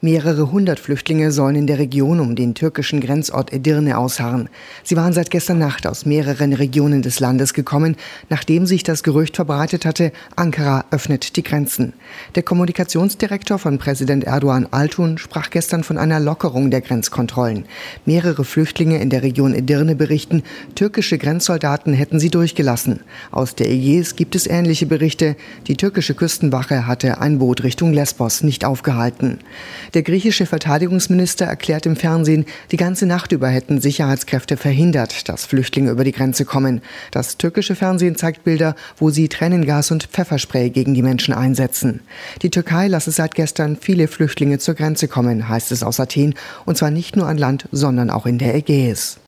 Mehrere hundert Flüchtlinge sollen in der Region um den türkischen Grenzort Edirne ausharren. Sie waren seit gestern Nacht aus mehreren Regionen des Landes gekommen, nachdem sich das Gerücht verbreitet hatte, Ankara öffnet die Grenzen. Der Kommunikationsdirektor von Präsident Erdoğan Altun sprach gestern von einer Lockerung der Grenzkontrollen. Mehrere Flüchtlinge in der Region Edirne berichten, türkische Grenzsoldaten hätten sie durchgelassen. Aus der Ägäis gibt es ähnliche Berichte. Die türkische Küstenwache hatte ein Boot Richtung Lesbos nicht aufgehalten. Der griechische Verteidigungsminister erklärt im Fernsehen, die ganze Nacht über hätten Sicherheitskräfte verhindert, dass Flüchtlinge über die Grenze kommen. Das türkische Fernsehen zeigt Bilder, wo sie Tränengas und Pfefferspray gegen die Menschen einsetzen. Die Türkei lasse seit gestern viele Flüchtlinge zur Grenze kommen, heißt es aus Athen, und zwar nicht nur an Land, sondern auch in der Ägäis.